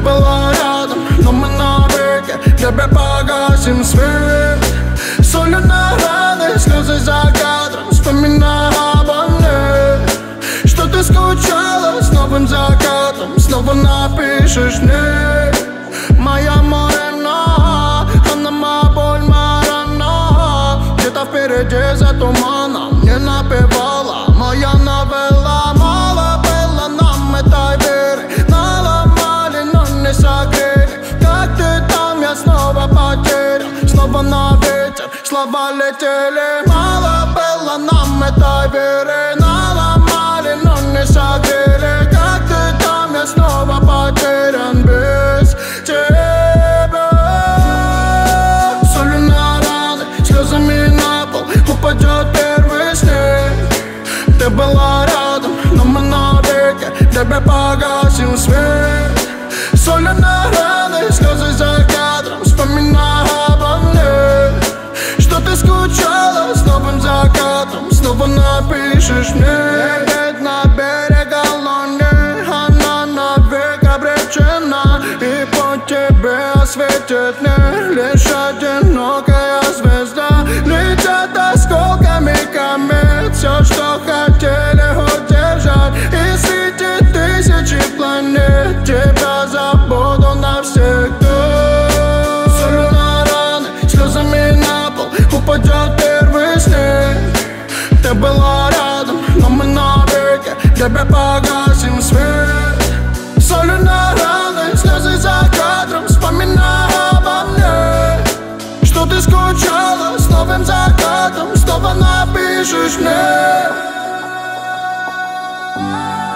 была рядом, но мы навеки тебе погасим свет. Солью на раны, слезы за кадром, вспоминая обо мне. Что ты скучала с новым закатом, снова напишешь мне. Моя морена, она моя боль, моя рана. Где-то впереди за туманом не напевала моя новелла. Мало было нам этой веры, наломали, но не согрели. Как ты там, я снова потерян, снова на ветер слова летели. Мало было нам этой веры, наломали, но не согрели. Как ты там, я снова потерян без тебя. Солью на раны, слезами на пол упадет первый снег. Ты была рядом, но мы навеки тебе погасим свет. Солью на раны, слезы за кадром, вспоминая обо мне. Что ты скучала с новым закатом, снова напишешь мне. Лететь на берег Алони, она навек обречена, и по тебе осветит мне лишь одинокая звезда. Летят осколками комет, все, что хотели удержать, и среди тысячи планет тебя забуду навсегда. Солью на раны, слезами на пол упадет первый снег. Ты была рядом, но мы навеки тебе погасим свет. Солью на раны, слезы за кадром, вспоминая обо мне. Что ты скучала с новым закатом, снова напишешь мне.